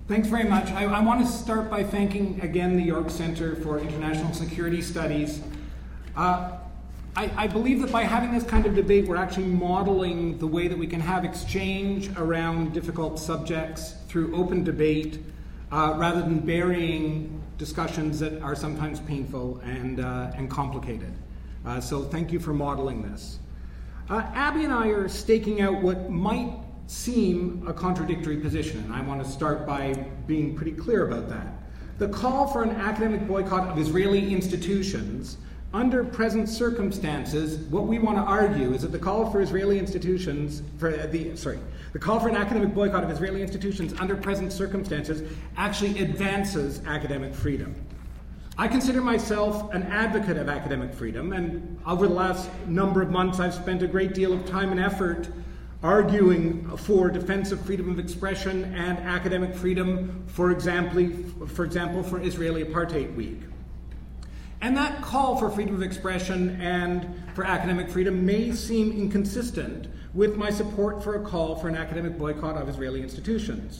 Thanks very much. I want to start by thanking again the York Centre for International Security Studies. I believe that by having this kind of debate, we're actually modeling the way that we can have exchange around difficult subjects through open debate, rather than burying discussions that are sometimes painful and complicated. So thank you for modeling this. Abby and I are staking out what might seem a contradictory position, and I want to start by being pretty clear about that. The call for an academic boycott of Israeli institutions under present circumstances, what we want to argue is that the call for Israeli institutions, the call for an academic boycott of Israeli institutions under present circumstances actually advances academic freedom. I consider myself an advocate of academic freedom, and over the last number of months I've spent a great deal of time and effort arguing for defense of freedom of expression and academic freedom, for example, for Israeli Apartheid Week. And that call for freedom of expression and for academic freedom may seem inconsistent with my support for a call for an academic boycott of Israeli institutions.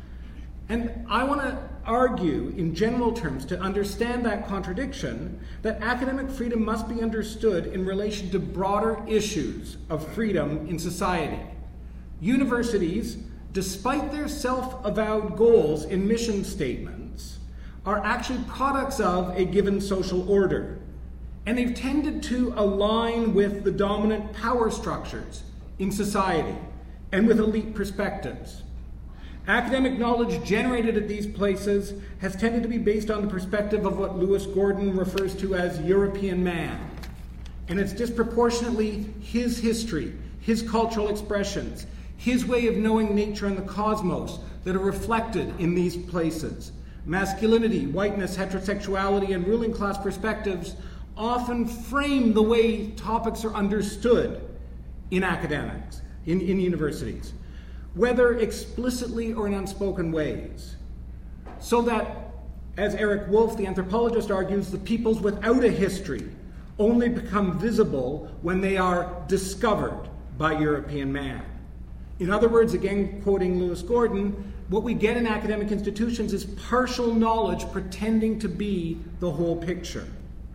And I want to argue in general terms, to understand that contradiction, that academic freedom must be understood in relation to broader issues of freedom in society. Universities, despite their self-avowed goals in mission statements, are actually products of a given social order. And they've tended to align with the dominant power structures in society and with elite perspectives. Academic knowledge generated at these places has tended to be based on the perspective of what Lewis Gordon refers to as European man. And it's disproportionately his history, his cultural expressions, his way of knowing nature and the cosmos that are reflected in these places. Masculinity, whiteness, heterosexuality, and ruling class perspectives often frame the way topics are understood in academics, in universities, whether explicitly or in unspoken ways. So that, as Eric Wolf, the anthropologist, argues, the peoples without a history only become visible when they are discovered by European man. In other words, again quoting Lewis Gordon, what we get in academic institutions is partial knowledge pretending to be the whole picture.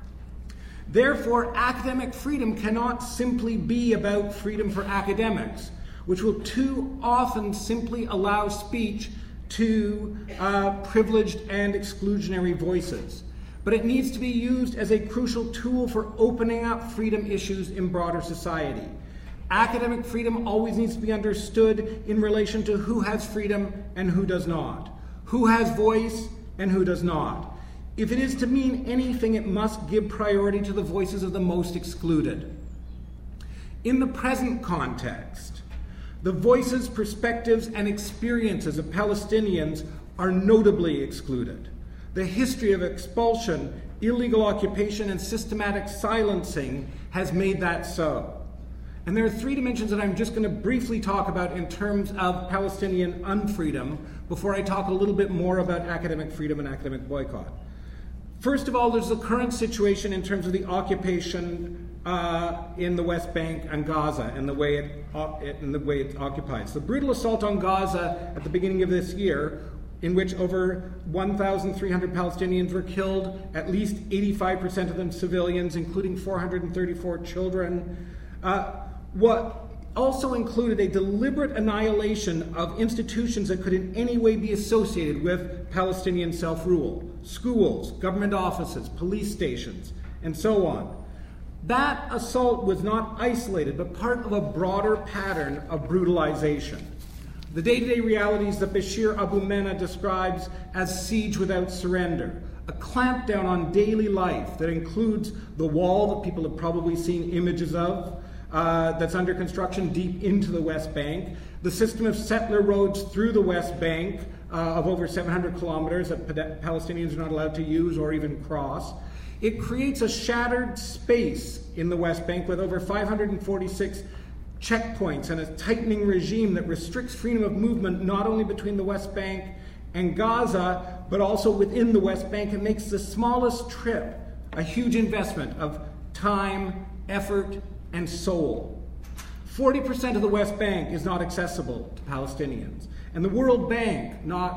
Therefore, academic freedom cannot simply be about freedom for academics, which will too often simply allow speech to privileged and exclusionary voices. But it needs to be used as a crucial tool for opening up freedom issues in broader society. Academic freedom always needs to be understood in relation to who has freedom and who does not, who has voice and who does not. If it is to mean anything, it must give priority to the voices of the most excluded. In the present context, the voices, perspectives, and experiences of Palestinians are notably excluded. The history of expulsion, illegal occupation, and systematic silencing has made that so. And there are three dimensions that I'm just going to briefly talk about in terms of Palestinian unfreedom before I talk a little bit more about academic freedom and academic boycott. First of all, there's the current situation in terms of the occupation in the West Bank and Gaza and the way it occupies. The brutal assault on Gaza at the beginning of this year, in which over 1,300 Palestinians were killed, at least 85% of them civilians, including 434 children, what also included a deliberate annihilation of institutions that could in any way be associated with Palestinian self-rule, schools, government offices, police stations, and so on. That assault was not isolated, but part of a broader pattern of brutalization. The day-to-day realities that Bashir Abu Mena describes as siege without surrender, a clampdown on daily life that includes the wall that people have probably seen images of, that's under construction deep into the West Bank, the system of settler roads through the West Bank of over 700 kilometers that Palestinians are not allowed to use or even cross. It creates a shattered space in the West Bank with over 546 checkpoints and a tightening regime that restricts freedom of movement not only between the West Bank and Gaza, but also within the West Bank, and makes the smallest trip a huge investment of time, effort, and soul. 40% of the West Bank is not accessible to Palestinians, and the World Bank, not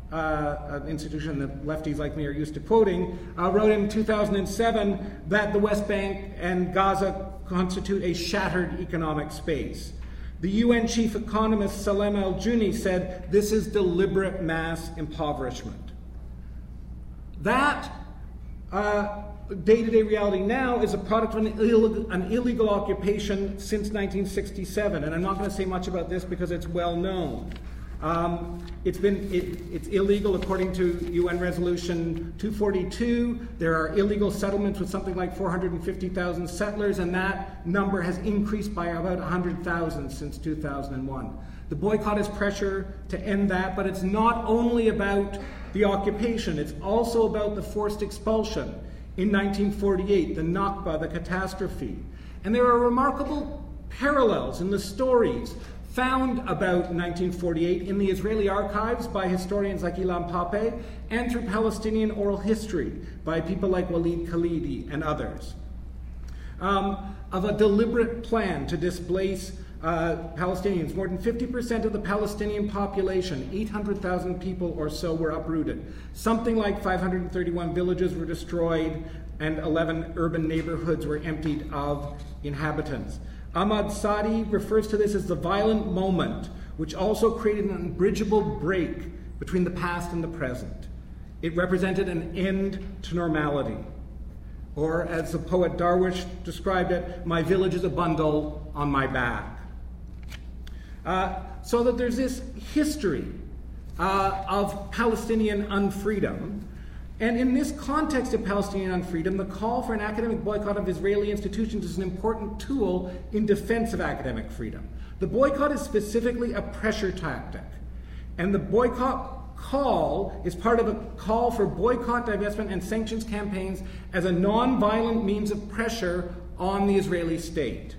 an institution that lefties like me are used to quoting, wrote in 2007 that the West Bank and Gaza constitute a shattered economic space. The UN chief economist Salem Al-Juni said this is deliberate mass impoverishment. That day-to-day reality now is a product of an illegal occupation since 1967, and I'm not going to say much about this because it's well known. It's illegal according to UN Resolution 242. There are illegal settlements with something like 450,000 settlers, and that number has increased by about 100,000 since 2001. The boycott is pressure to end that, but it's not only about the occupation, it's also about the forced expulsion in 1948, the Nakba, the catastrophe. And there are remarkable parallels in the stories found about 1948 in the Israeli archives by historians like Ilan Pappé and through Palestinian oral history by people like Walid Khalidi and others, of a deliberate plan to displace Palestinians. More than 50% of the Palestinian population, 800,000 people or so, were uprooted. Something like 531 villages were destroyed and 11 urban neighborhoods were emptied of inhabitants. Ahmad Sadi refers to this as the violent moment, which also created an unbridgeable break between the past and the present. It represented an end to normality. Or, as the poet Darwish described it, my village is a bundle on my back. So that there's this history of Palestinian unfreedom. And in this context of Palestinian unfreedom, the call for an academic boycott of Israeli institutions is an important tool in defense of academic freedom. The boycott is specifically a pressure tactic. And the boycott call is part of a call for boycott, divestment, and sanctions campaigns as a non-violent means of pressure on the Israeli state.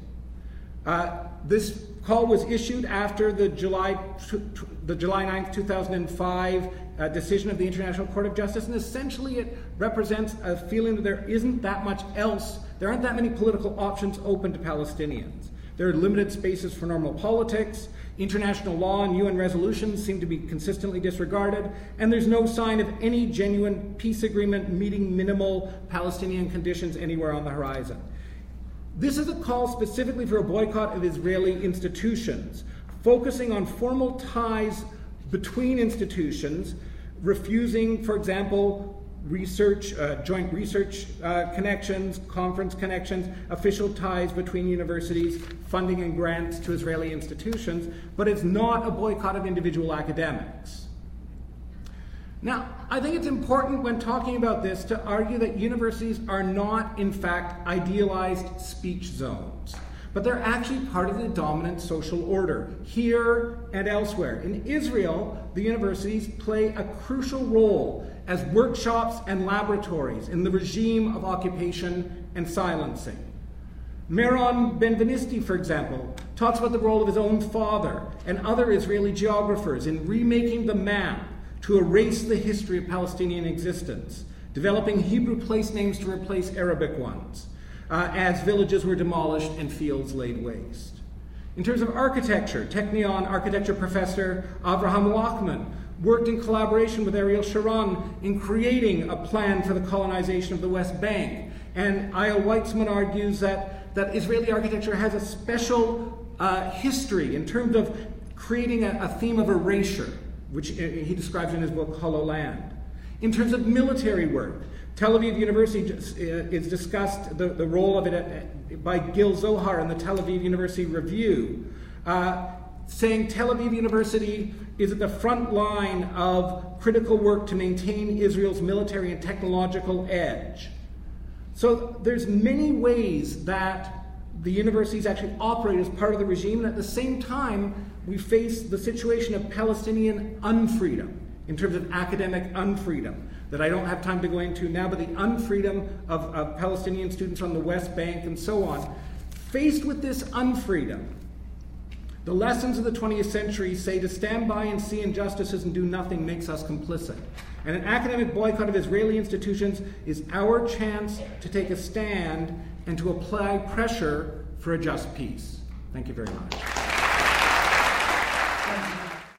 This call was issued after the July 9th, 2005 decision of the International Court of Justice, and essentially it represents a feeling that there isn't that much else, there aren't that many political options open to Palestinians. There are limited spaces for normal politics, international law and UN resolutions seem to be consistently disregarded, and there's no sign of any genuine peace agreement meeting minimal Palestinian conditions anywhere on the horizon. This is a call specifically for a boycott of Israeli institutions, focusing on formal ties between institutions, refusing, for example, research, joint research connections, conference connections, official ties between universities, funding and grants to Israeli institutions, but it's not a boycott of individual academics. Now, I think it's important when talking about this to argue that universities are not, in fact, idealized speech zones, but they're actually part of the dominant social order, here and elsewhere. In Israel, the universities play a crucial role as workshops and laboratories in the regime of occupation and silencing. Meron Benvenisti, for example, talks about the role of his own father and other Israeli geographers in remaking the map to erase the history of Palestinian existence, developing Hebrew place names to replace Arabic ones, as villages were demolished and fields laid waste. In terms of architecture, Technion architecture professor Avraham Wachman worked in collaboration with Ariel Sharon in creating a plan for the colonization of the West Bank. And Eyal Weitzman argues that Israeli architecture has a special history in terms of creating a theme of erasure, which he describes in his book Hollow Land. In terms of military work, Tel Aviv University is discussed, the role of it by Gil Zohar in the Tel Aviv University Review, saying Tel Aviv University is at the front line of critical work to maintain Israel's military and technological edge. So there's many ways that the universities actually operate as part of the regime, and at the same time, we face the situation of Palestinian unfreedom, in terms of academic unfreedom, that I don't have time to go into now, but the unfreedom of Palestinian students on the West Bank and so on. Faced with this unfreedom, the lessons of the 20th century say to stand by and see injustices and do nothing makes us complicit. And an academic boycott of Israeli institutions is our chance to take a stand and to apply pressure for a just peace. Thank you very much.